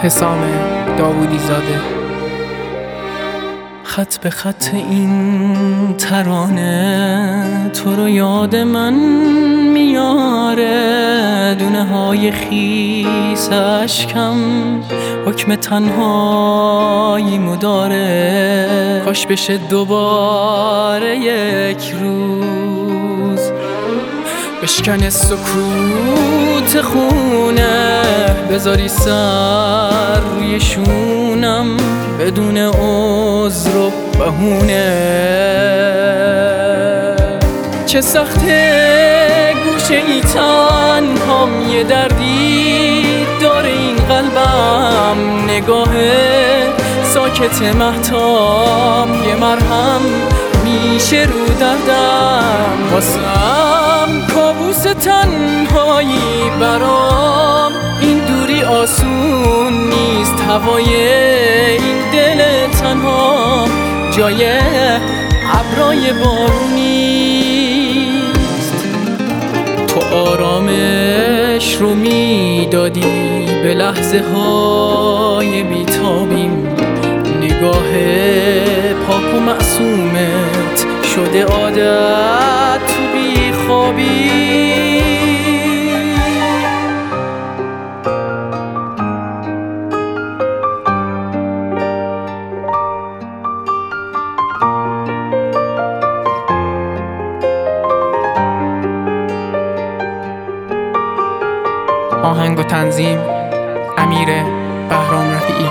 حسام داوودی زاده. خط به خط این ترانه تو رو یاد من میاره، دونه های خیس اشکم حکم تنهاییمو داره. کاش بشه دوباره یک روز بشکن سکوت خونه، بذاری سر روی شونم بدون عذر و بهونه. چه سخته گوشه ای تنهام، یه دردی داره این قلبم، نگاه ساکت مهتاب یه مرهم میشه رو دردم. واسم کابوس تنهایی برام، این دوری آسون نیست، هوای این دل تنها جای ابرای بارونیست. تو آرامش رو میدادی به لحظه های بیتابیم، نگاه پاک و معصومت شده عادت تو بیخوابی. آهنگ و تنظیم امیر بهرام رفیعی.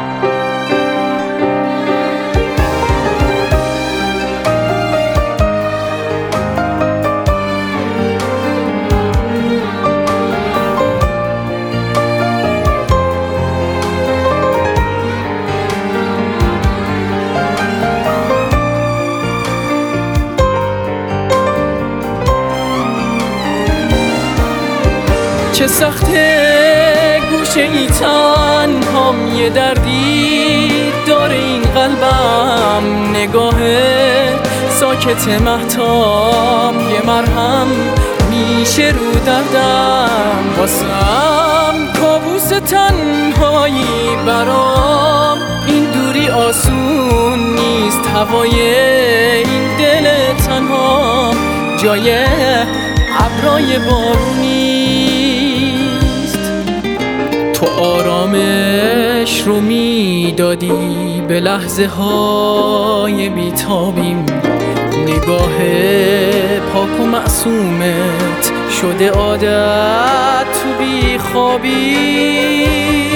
چه سخته گوشه ای تنهام، یه دردی داره این قلبم، نگاه ساکت مهتاب یه مرهم میشه رو دردم. واسم کابوس تنهایی برام، این دوری آسون نیست، هوای این دل تنها جای ابرای بارونیست. تو آرامش رو میدادی به لحظه های بیتابیم، نگاه پاک و معصومت شده عادت تو بیخوابی.